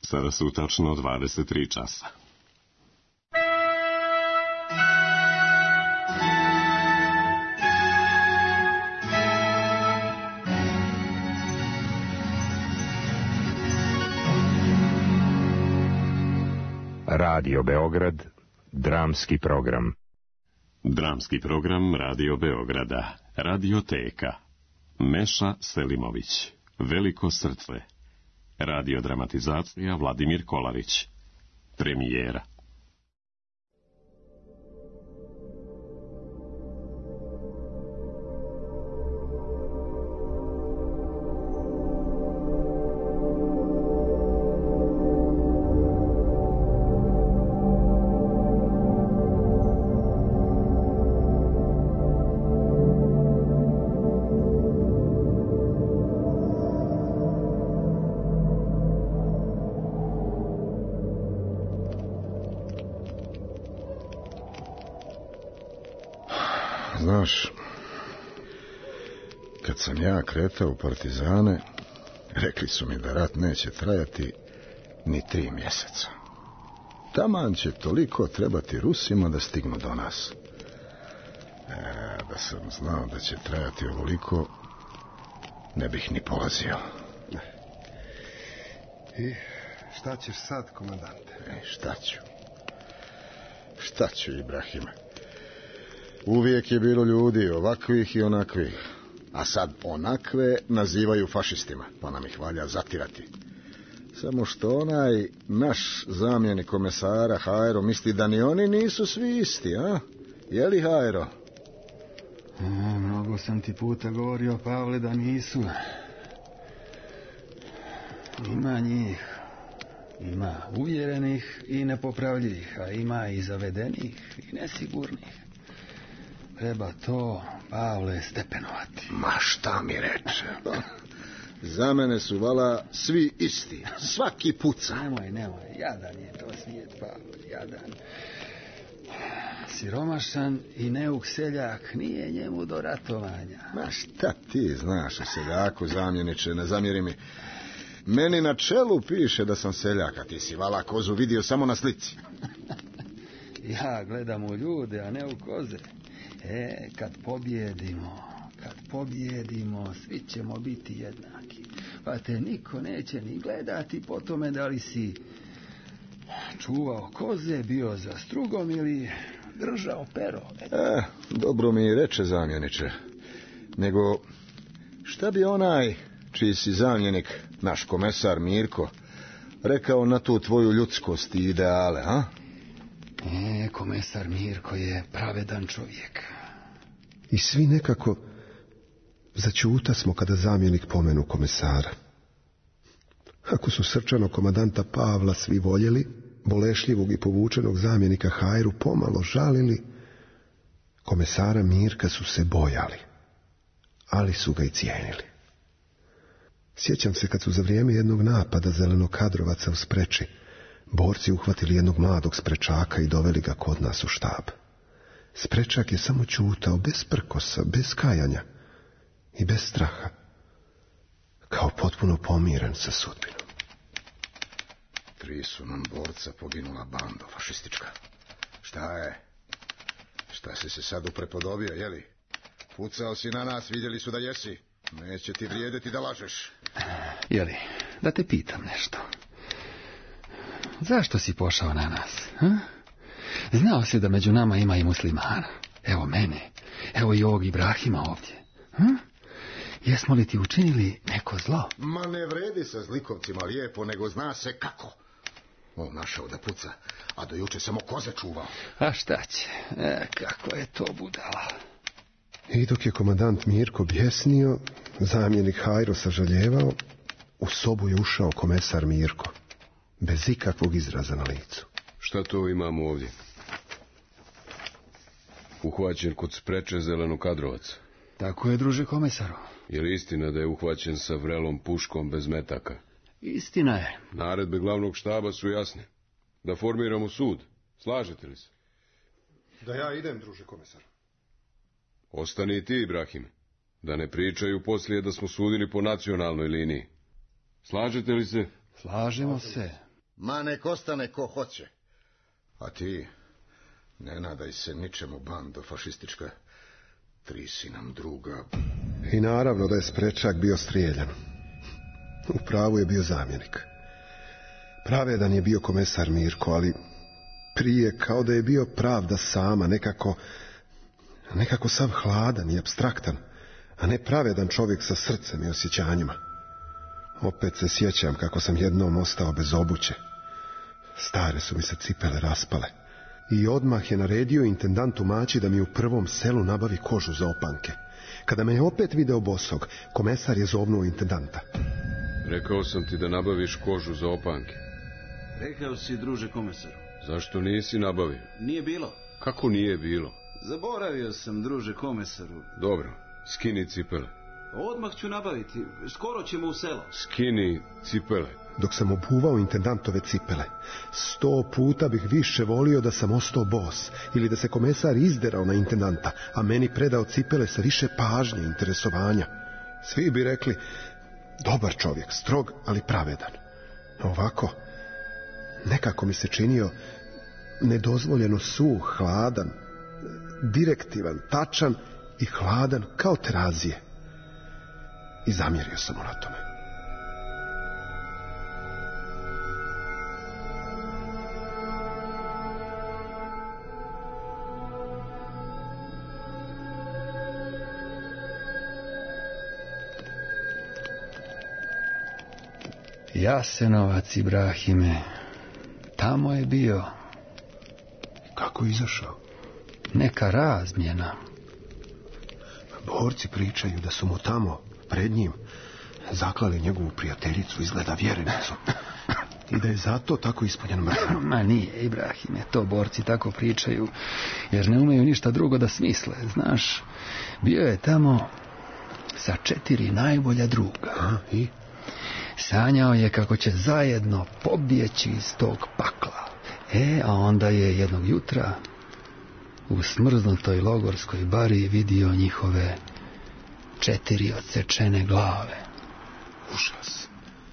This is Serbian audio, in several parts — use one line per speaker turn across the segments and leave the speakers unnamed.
Sada su tačno 23 časa.
Radio Beograd, dramski program.
Dramski program Radio Beograda, Radioteka. Meša Selimović, Veliko srce. Radiodramatizacija Vladimir Kolarić. Premijera.
Znaš, kad sam ja kretao u partizane, rekli su mi da rat neće trajati ni 3 mjeseca. Taman će toliko trebati Rusima da stignu do nas. Da sam znao da će trajati ovoliko, ne bih ni polazio.
I šta ćeš sad, komandante?
Šta ću, Ibrahime? Uvijek je bilo ljudi ovakvih i onakvih, a sad onakve nazivaju fašistima, pa nam ih valja zatirati. Samo što onaj naš zamjenik komesara Hajro misli da ni oni nisu svi isti, a? Je li, Hajro?
Mnogo sam ti puta govorio, Pavle, da nisu. Ima njih. Ima uvjerenih i nepopravljivih, a ima i zavedenih i nesigurnih. Treba to, Pavle, stepenovati.
Ma šta mi reče? Za mene su vala svi isti. Svaki puca.
Nemoj, jadan je to svijet, Pavle, jadan. Siromašan i neuk seljak, nije njemu do ratovanja.
Ma šta ti znaš o seljaku, zamjeniče, ne zamjeri mi. Meni na čelu piše da sam seljak, a ti si vala kozu vidio samo na slici.
Ja gledam u ljude, a ne u koze. Kad pobjedimo, svi ćemo biti jednaki. Pa te niko neće ni gledati po tome da li si čuvao koze, bio za strugom ili držao pero.
Dobro mi reče, zamjeniče. Nego, šta bi onaj čiji si zamjenik, naš komesar Mirko, rekao na tu tvoju ljudskost i ideale, a?
Komesar Mirko je pravedan čovjek.
I svi nekako začuta smo kada zamjenik pomenu komesara. Ako su srčano komandanta Pavla svi voljeli, bolešljivog i povučenog zamjenika Hajru pomalo žalili, komesara Mirka su se bojali, ali su ga i cijenili. Sjećam se kad su za vrijeme jednog napada zelenokadrovaca u Spreči borci uhvatili jednog mladog sprečaka i doveli ga kod nas u štab. Sprečak je samo ćutao, bez prkosa, bez kajanja i bez straha, kao potpuno pomiren sa sudbinom.
3 su nam borca poginula banda fašistička. Šta je? Šta si se sad uprepodobio, jeli? Pucao si na nas, vidjeli su da jesi. Neće ti vrijediti da lažeš.
Jeli, da te pitam nešto. Zašto si pošao na nas? Ha? Znao si da među nama ima i muslimana. Evo mene, evo i ovog Ibrahima ovdje. Ha? Jesmo li ti učinili neko zlo?
Ma ne vredi sa zlikovcima lijepo, nego zna se kako. On našao da puca, a do juče samo koze čuvao.
A šta će? Kako je to budala.
I dok je komandant Mirko bjesnio, zamjenik Hajro sažaljevao, u sobu je ušao komesar Mirko, bez ikakvog izraza na licu.
Šta to imamo ovdje? Uhvaćen kod Spreče Zelenokadrovac.
Tako je, druže komesaru.
Je li istina da je uhvaćen sa vrelom puškom bez metaka?
Istina je.
Naredbe glavnog štaba su jasne. Da formiramo sud. Slažete li se?
Da ja idem, druže komesar.
Ostani i ti, Ibrahime. Da ne pričaju poslije da smo sudili po nacionalnoj liniji. Slažete li se?
Slažemo se.
Ma nek ostane ko hoće. A ti, ne nadaj se ničemu, bando fašistička. 3 si nam druga.
I naravno da je Sprečak bio strijeljan. U pravu je bio zamjenik. Pravedan je bio komesar Mirko, ali prije kao da je bio pravda sama, nekako sav hladan i apstraktan, a ne pravedan čovjek sa srcem i osjećanjima. Opet se sjećam kako sam jednom ostao bez obuće. Stare su mi se cipele raspale. I odmah je naredio intendantu Maći da mi u prvom selu nabavi kožu za opanke. Kada me je opet video bosog, komesar je zovnuo intendanta.
Rekao sam ti da nabaviš kožu za opanke.
Rekao si, druže komesaru.
Zašto nisi nabavio?
Nije bilo.
Kako nije bilo?
Zaboravio sam, druže komesaru.
Dobro, skini cipele.
Odmah ću nabaviti, skoro ćemo u selo.
Skini cipele.
Dok sam obuvao intendantove cipele, 100 puta bih više volio da sam ostao bos ili da se komesar izderao na intendanta, a meni predao cipele sa više pažnje i interesovanja. Svi bi rekli, dobar čovjek, strog, ali pravedan. A ovako, nekako mi se činio nedozvoljeno suh, hladan, direktivan, tačan i hladan kao terazije. I zamjerio sam mu na tome.
Jasenovac, Ibrahime, tamo je bio.
Kako je izašao?
Neka razmjena.
Borci pričaju da su mu tamo, pred njim, zaklali njegovu prijateljicu, izgleda vjerenicu. I da je zato tako ispunjen mrtvom.
Ma nije, Ibrahime, to borci tako pričaju, jer ne umeju ništa drugo da smisle. Znaš, bio je tamo sa 4 najbolja druga.
I?
Sanjao je kako će zajedno pobjeći iz tog pakla. A onda je jednog jutra u smrznutoj logorskoj bari vidio njihove 4 odsečene glave.
Užas.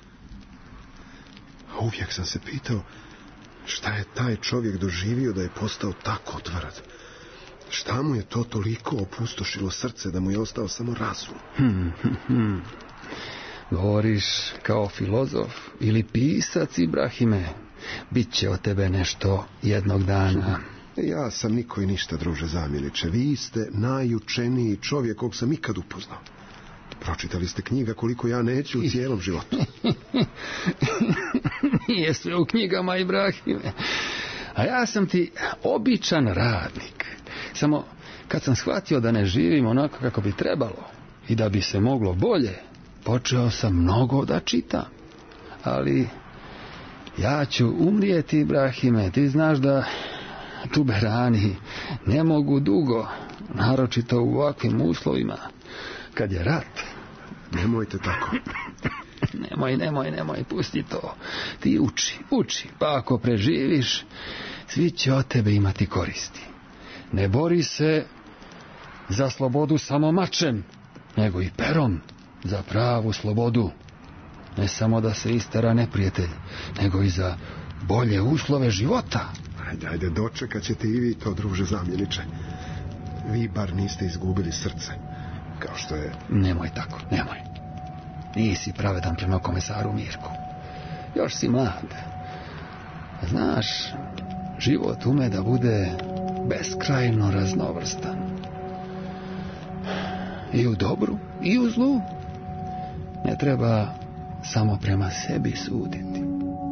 A uvijek sam se pitao šta je taj čovjek doživio da je postao tako tvrd. Šta mu je to toliko opustošilo srce da mu je ostao samo razum?
Govoriš kao filozof ili pisac, Ibrahime. Biće od tebe nešto jednog dana.
Ja sam niko i ništa, druže zamjeniče. Vi ste najučeniji čovjek kog sam ikad upoznao. Pročitali ste knjiga koliko ja neću u cijelom životu.
Nije sve u knjigama, Ibrahime. A ja sam ti običan radnik. Samo kad sam shvatio da ne živim onako kako bi trebalo i da bi se moglo bolje, počeo sam mnogo da čitam. Ali ja ću umrijeti, Ibrahime. Ti znaš da tuberani ne mogu dugo, naročito u ovakvim uslovima, kad je rat.
Nemojte tako.
Nemoj, pusti to. Ti uči, pa ako preživiš, svi će od tebe imati koristi. Ne bori se za slobodu samo mačem, nego i perom za pravu slobodu. Ne samo da se istera neprijatelj, nego i za bolje uslove života.
Ajde, dočekat ćete i vi to, druže zamjeniče. Vi bar niste izgubili srce, kao što je...
Nemoj tako. Nisi pravedan prema komesaru Mirku. Još si mlad. Znaš, život ume da bude beskrajno raznovrstan. I u dobru, i u zlu. Ne treba samo prema sebi suditi.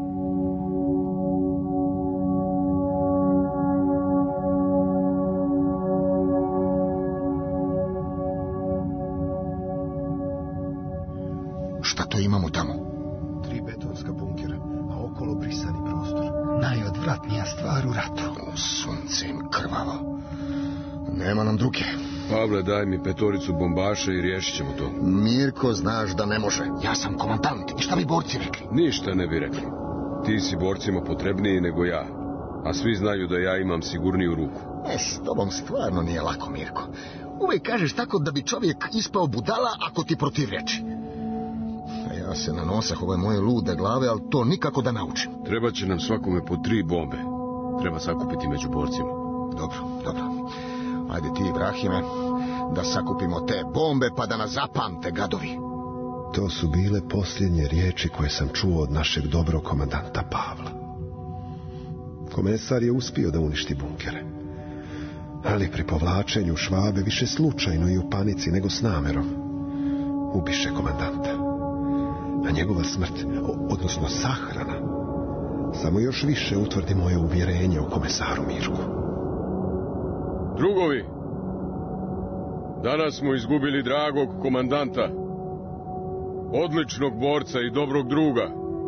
Šta to imamo tamo?
3 betonska bunkera, a okolo brisani prostor.
Najodvratnija stvar u ratu.
Sunce im krvavo. Nema nam druge.
Pavle, daj mi 5 bombaša i riješit ćemo to.
Mirko, znaš da ne može. Ja sam komandant. I šta bi borci rekli?
Ništa ne bi rekli. Ti si borcima potrebniji nego ja. A svi znaju da ja imam sigurniju ruku.
S tobom stvarno nije lako, Mirko. Uvijek kažeš tako da bi čovjek ispao budala ako ti protivreči. Ja se nanosah ove moje lude glave, ali to nikako da naučim.
Treba će nam svakome po 3 bombe. Treba sakupiti među borcima.
Dobro. Ajde ti, Ibrahime, da sakupimo te bombe pa da nas zapamte gadovi.
To su bile posljednje riječi koje sam čuo od našeg dobrog komandanta Pavla. Komesar je uspio da uništi bunkere, ali pri povlačenju Švabe više slučajno i u panici nego s namerom ubiše komandanta. A njegova smrt, odnosno sahrana, samo još više utvrdi moje uvjerenje o komesaru Mirku.
Drugovi, danas smo izgubili dragog komandanta, odličnog borca i dobrog druga.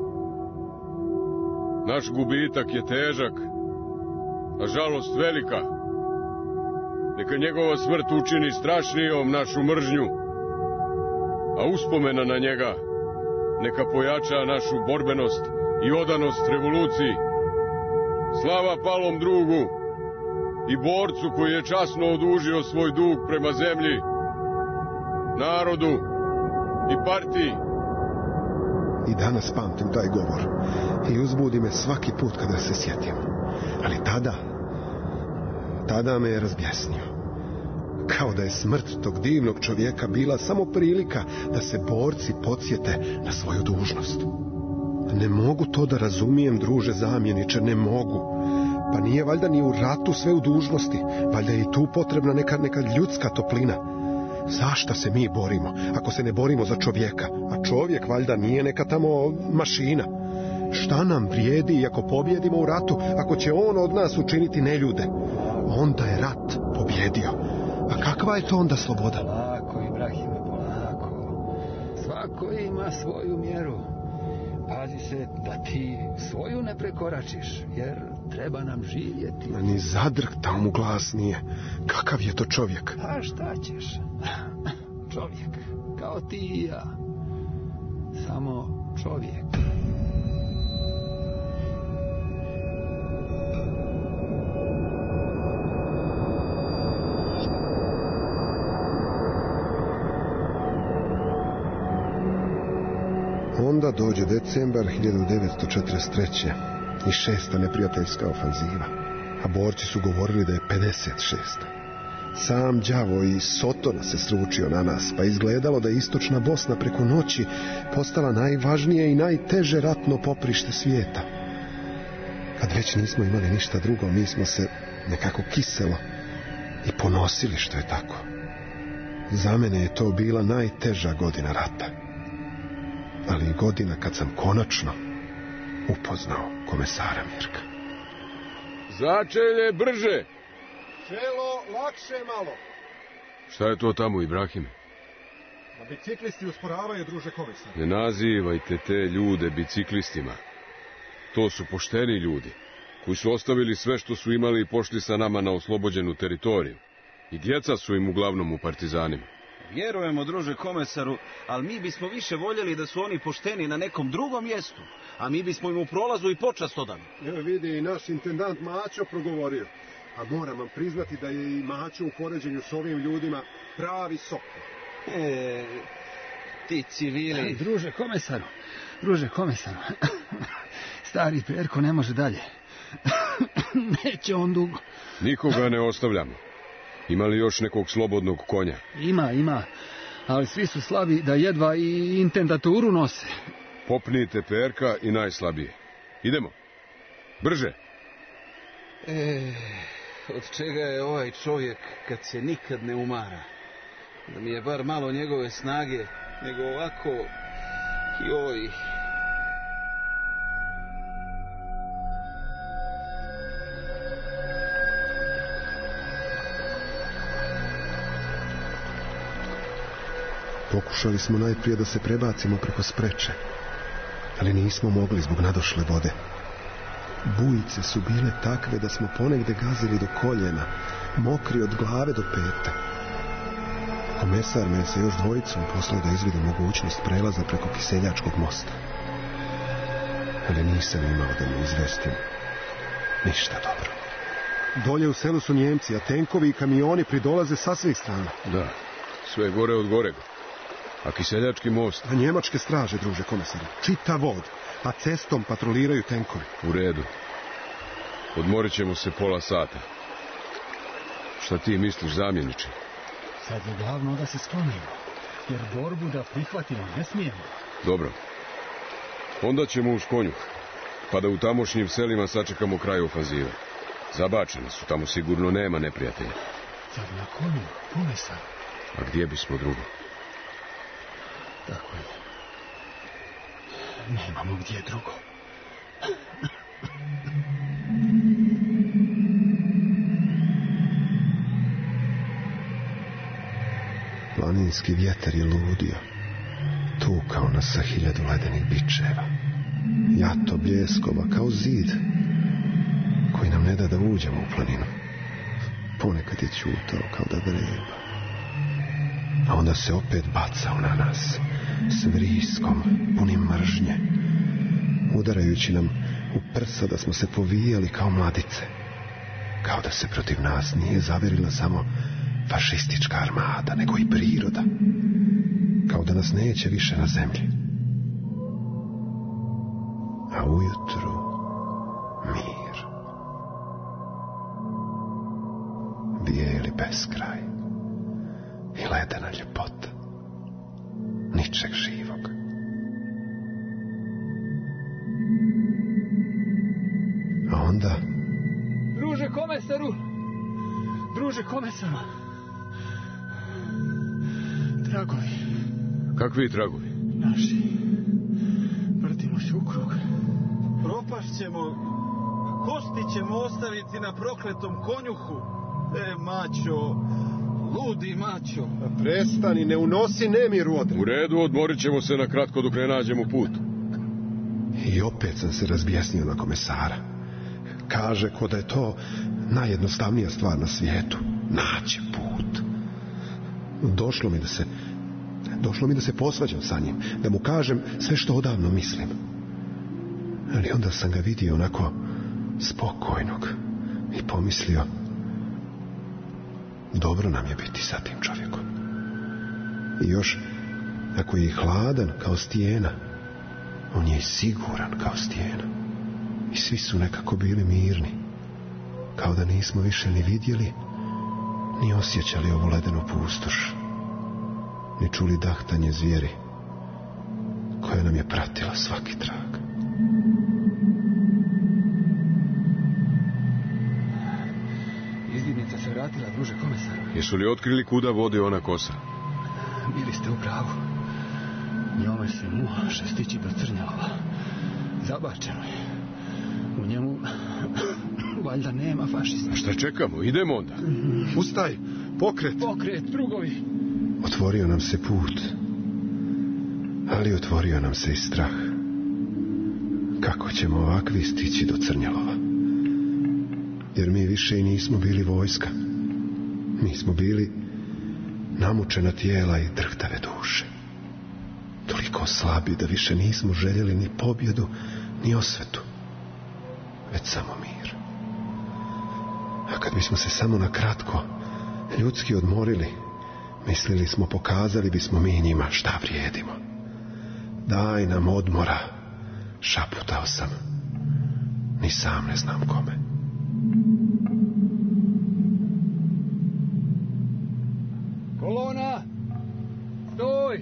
Naš gubitak je težak, a žalost velika. Neka njegova smrt učini strašnijom našu mržnju, a uspomena na njega neka pojača našu borbenost i odanost revoluciji. Slava palom drugu i borcu koji je časno odužio svoj dug prema zemlji, narodu i partiji.
I danas pamtim taj govor i uzbudi me svaki put kada se sjetim. Ali tada me je razbjesnio. Kao da je smrt tog divnog čovjeka bila samo prilika da se borci podsjete na svoju dužnost. Ne mogu to da razumijem, druže zamjeniče, ne mogu. Pa nije valjda ni u ratu sve u dužnosti, valjda je i tu potrebna neka ljudska toplina. Zašta se mi borimo, ako se ne borimo za čovjeka? A čovjek valjda nije neka tamo mašina. Šta nam vrijedi ako pobjedimo u ratu, ako će on od nas učiniti neljude? Onda je rat pobjedio. A kakva je to onda sloboda?
Polako, Ibrahime, polako. Svako ima svoju mjeru. Pazi se da ti svoju ne prekoračiš, jer treba nam živjeti.
Ni zadrhtao mu glas nije. Kakav je to čovjek?
A šta ćeš? Čovjek, kao ti i ja. Samo čovjek.
Onda dođe decembar 1943. i 6. neprijateljska ofanziva, a borci su govorili da je 56. Sam đavo i Sotona se sručio na nas, pa izgledalo da je istočna Bosna preko noći postala najvažnije i najteže ratno poprište svijeta. Kad već nismo imali ništa drugo, mi smo se nekako kiselo i ponosili što je tako. Za mene je to bila najteža godina rata, ali i godina kad sam konačno upoznao komesara Mirka.
Začelje brže!
Čelo, lakše malo.
Šta je to tamo, Ibrahime?
A biciklisti usporavaju, druže komesar.
Ne nazivajte te ljude biciklistima. To su pošteni ljudi, koji su ostavili sve što su imali i pošli sa nama na oslobođenu teritoriju. I djeca su im uglavnom u partizanima.
Vjerujemo, druže komesaru, ali mi bismo više voljeli da su oni pošteni na nekom drugom mjestu, a mi bismo im u prolazu i počast odali.
Evo vidi, i naš intendant Maćo progovorio. A moram vam priznati da je i Maćo u poređenju s ovim ljudima pravi sokol.
Ti civili.
Druže komesaru, stari Perko ne može dalje. Neće on dugo.
Nikoga ne ostavljamo. Ima li još nekog slobodnog konja?
Ima, ali svi su slabi da jedva i intendaturu nose.
Popnite Perka i najslabije. Idemo. Brže.
Od čega je ovaj čovjek kad se nikad ne umara? Da mi je bar malo njegove snage, nego ovako joj.
Pokušali smo najprije da se prebacimo preko Spreče, ali nismo mogli zbog nadošle vode. Bujice su bile takve da smo ponegde gazili do koljena, mokri od glave do peta. Komesar me se još dvojicom poslao da izvidi mogućnost prelaza preko Kiseljačkog mosta. Ali nisam imao da mu izvestim ništa dobro.
Dolje u selu su Njemci, a tenkovi i kamioni pridolaze sa svih strana.
Da, sve gore od gorega. A Kiseljački most?
A njemačke straže, druže komesaru. Čitav vod. A cestom patroliraju tenkovi.
U redu. Odmorit ćemo se pola sata. Šta ti misliš, zamjeniče?
Sad je glavno da se sklonimo, jer borbu da prihvatimo ne smijemo.
Dobro. Onda ćemo uz konju, pa da u tamošnjim selima sačekamo kraj ofanzive. Zabačeni su, tamo sigurno nema neprijatelja.
Sad na konju, komesar.
A gdje bismo drugo?
Tako je. Nemamo gdje drugo.
Planinski vjetar je ludio. Tukao nas sa 1000 ledenih bičeva. Jato bljeskova kao zid koji nam ne da da uđemo u planinu. Ponekad je ćutao kao da vreba. A onda se opet bacao na nas s vriskom, punim mržnje, udarajući nam u prsa da smo se povijali kao mladice. Kao da se protiv nas nije zaverila samo fašistička armada, nego i priroda. Kao da nas neće više na zemlji. A ujutru mir. Bijeli beskraj i ledena ljepota. Ničeg živog. A onda...
Druže komesaru! Druže komesaru! Tragovi.
Kakvi tragovi?
Naši. Vrtimo se u krug.
Propašćemo. Kosti ćemo ostaviti na prokletom konjuhu. Maćo. Ludi maćo.
Prestani, ne unosi nemir u odred.
U redu, odmorit ćemo se na kratko dok ne nađemo put.
I opet sam se razbjesnio na komesara. Kaže ko da je to najjednostavnija stvar na svijetu. Naći put. Došlo mi da se posvađam sa njim, da mu kažem sve što odavno mislim. Ali onda sam ga vidio onako spokojnog i pomislio, dobro nam je biti sa tim čovjekom. I još, ako je i hladan kao stijena, on je i siguran kao stijena. I svi su nekako bili mirni, kao da nismo više ni vidjeli, ni osjećali ovu ledenu pustoš, ni čuli dahtanje zvijeri koja nam je pratila svaki trag.
Izvidnica se vratila, druže komesaru.
Jesu li otkrili kuda vodi ona kosa?
Bili ste u pravu. Njome se može stići do Crnjalova. Zabačeno je. U njemu valjda nema fašista.
A šta čekamo? Idemo onda.
Ustaj, pokret.
Pokret, drugovi.
Otvorio nam se put, ali otvorio nam se i strah. Kako ćemo ovakvi stići do Crnjalova? Jer mi više i nismo bili vojska. Mi smo bili namučena tijela i drhtave duše. Toliko slabi da više nismo željeli ni pobjedu, ni osvetu, već samo mir. A kad bismo se samo na kratko ljudski odmorili, mislili smo pokazali bismo mi njima šta vrijedimo. Daj nam odmora, šaputao sam. Ni sam ne znam kome.
Kolona! Stoj!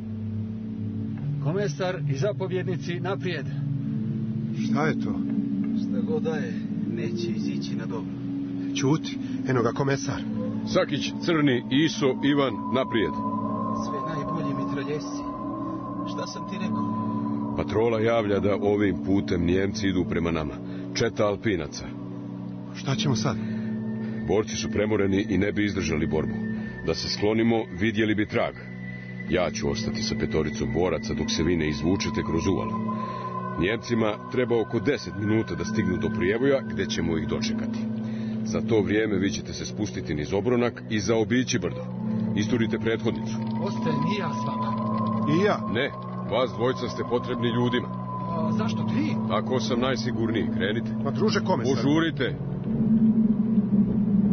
Komesar i zapovjednici naprijed.
Šta je to?
Šta god da je, neće izići na dobro.
Ćuti, eno ga komesar.
Sakić, Crni, Iso, Ivan, naprijed.
Sve najbolji mitraljesi. Šta sam ti rekao?
Patrola javlja da ovim putem Nijemci idu prema nama. Četa Alpinaca.
Šta ćemo sad?
Borci su premoreni i ne bi izdržali borbu. Da se sklonimo, vidjeli bi trag. Ja ću ostati sa 5 boraca dok se vi ne izvučete kroz uvalo. Njemcima treba oko 10 minuta da stignu do Prijevoja, gdje ćemo ih dočekati. Za to vrijeme vi ćete se spustiti niz obronak i zaobići brdo. Isturite prethodnicu.
Ostajem i ja s vama.
I ja?
Ne, vas dvojca ste potrebni ljudima.
A zašto ti?
Ako sam najsigurniji, krenite.
Ma druže komesar.
Požurite.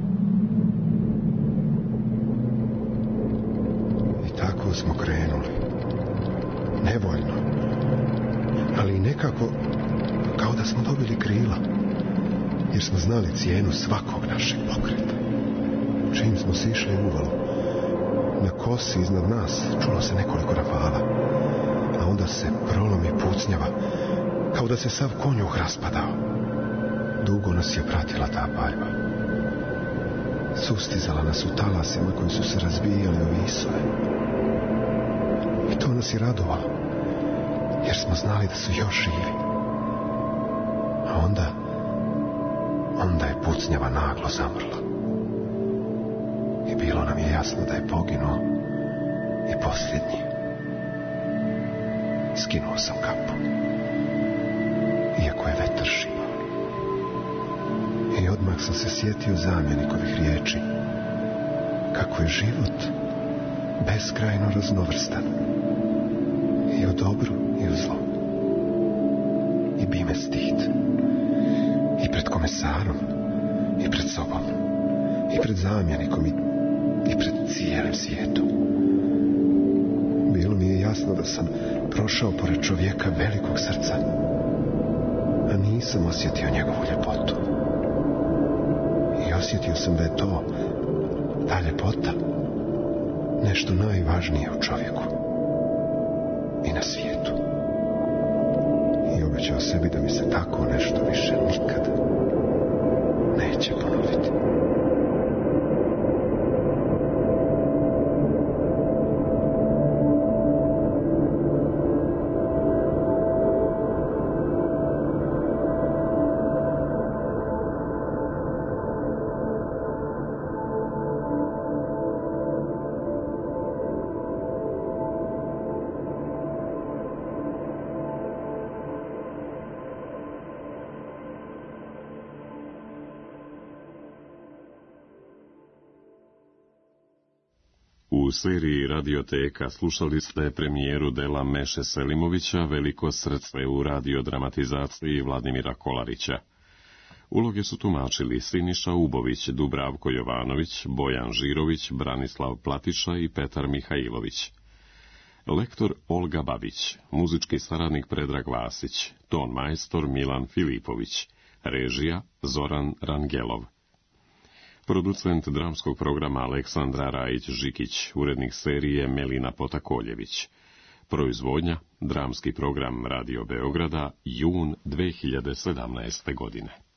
I tako smo krenuli. nevoljno, ali i nekako kao da smo dobili krila, jer smo znali cijenu svakog našeg pokreta. Čim smo sišli u uvalu, na kosi iznad nas čulo se nekoliko rafala, a onda se prolomi pucnjava, kao da se sav konjuh raspadao. Dugo nas je pratila ta paljba. Sustizala nas u talasima koji su se razbijali o visove. I to nas je radovalo, jer smo znali da su još živi. A onda je pucnjava naglo zamrla. I bilo nam je jasno da je poginuo i posljednji. Skinuo sam kapu, iako je vetar šibao. I odmah sam se sjetio zamjenikovih riječi, kako je život beskrajno raznovrstan, i u dobru i u zlu. I bi me stid, i pred komesarom, i pred sobom, i pred zamjenikom, i pred cijelim svijetom. Bilo mi je jasno da sam prošao pored čovjeka velikog srca, a nisam osjetio njegovu ljepotu. I osjetio sam da je to, ta ljepota, nešto najvažnije u čovjeku i na svijetu. I obećao sebi da mi se tako nešto više nikad neće ponoviti.
U seriji Radioteka slušali ste premijeru dela Meše Selimovića Veliko srce u radiodramatizaciji Vladimira Kolarića. Uloge su tumačili Siniša Ubović, Dubravko Jovanović, Bojan Žirović, Branislav Platiša i Petar Mihajlović. Lektor Olga Babić, muzički saradnik Predrag Vasić, ton majstor Milan Filipović, režija Zoran Rangelov. Producent dramskog programa Aleksandra Rajić-Žikić, urednik serije Melina Potakoljević. Proizvodnja, dramski program Radio Beograda, jun 2017. godine.